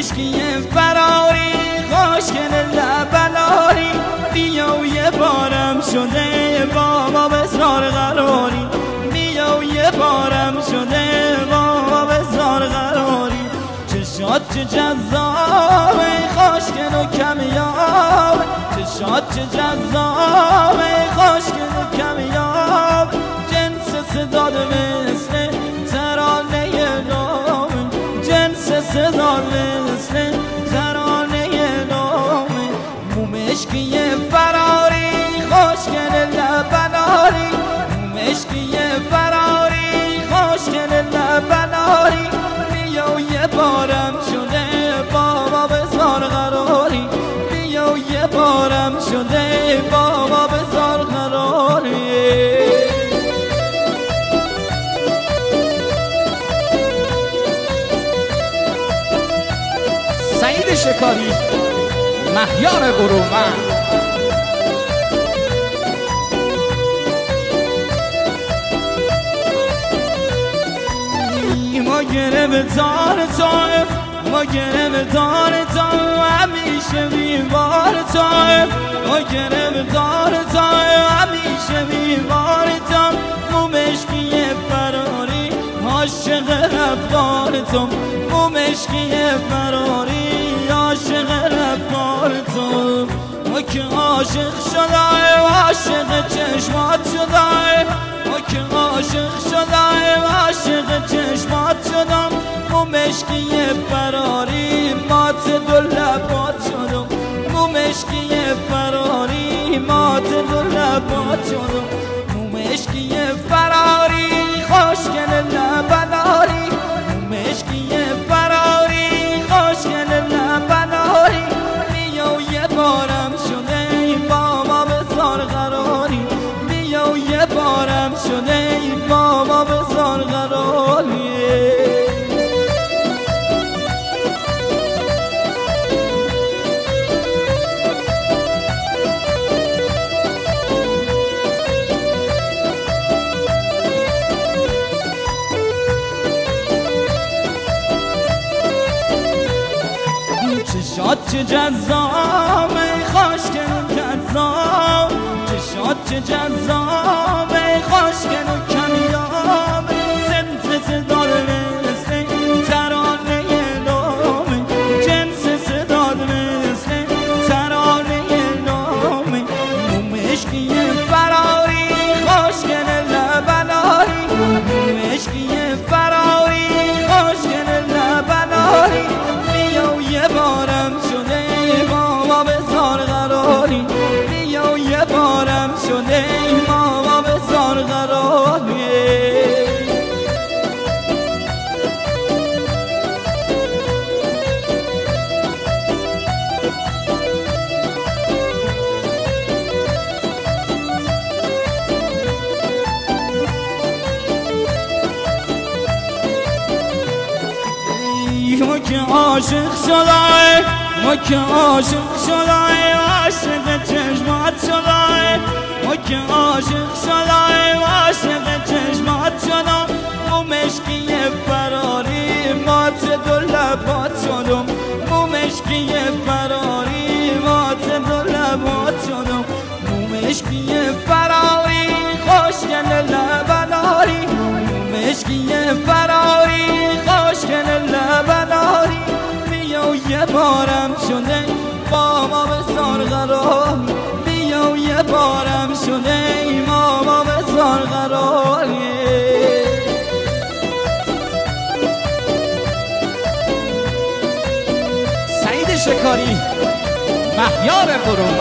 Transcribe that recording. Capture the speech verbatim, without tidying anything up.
مشکی فراری خوشگل لبلاری بیا و یه بارم شده با ما بزار قراری بیا و یه بارم شده با ما بزار قراری چشات چه جذابه خوشگل و کمیاب چشات چه جذابه خوشگل و کمیاب جنس صداد مثل ترانه نام جنس صداد مثل ترانه نام مو مشکی فراری خوشگل لبناری مو مشکی فراری خوشگل لبناری بیا و یه بارم شده بابا بزار قراری بیا و یه بارم شده بابا بزار قراری سعید شکاری مهیار برومند ما گرفتار تایم ما گرفتار تایم همیشه بیمار تایم ما گرفتار تایم همیشه بیمار تایم مو مشکی فراری عاشق رفتار تو مو مشکی فراری عاشق رفتار تو ما که عاشق شدم عاشق چشمات شدم ما که عاشق شدم عاشق چشمات شدم مو مشکی فراری مات دو لبات شدم مو مشکی فراری مات دو لبات شدم مو مشکی فراری خوشگل لبناری مو مشکی فراری خوشگل لبناری بیا و یه بارم شده با ما بزار قراری بیا و یه بارم شده با ما بزار قراری چشات چه جذابه خوشگل و کذاب چشات چه جذابه خوشگل و کمیاب جنس صداد مثل ترانه نام جنس صداد مثل ترانه نام مو مشکی فراری خوشگل لبناری مو مشکی فراری خوشگل لبناری بیا و یه بارم شده بابا بزار قراری بیا و یه بارم شده بابا بزار قراری ما که عاشق شدم ما که عاشق شدم عاشق چشمات شدم ما که عاشق شدم عاشق چشمات شدم مو مشکی فراری مات دو لبات شدم مو مشکی فراری مات دو لبات شدم مو مشکی فراری خوشگل لبناری مو مشکی فراری خوشگل لبناری بیا و یه بارم شده با ما بزار قراری بیا و یه بارم شده با ما بزار قراری سعید شکاری مهیار برومند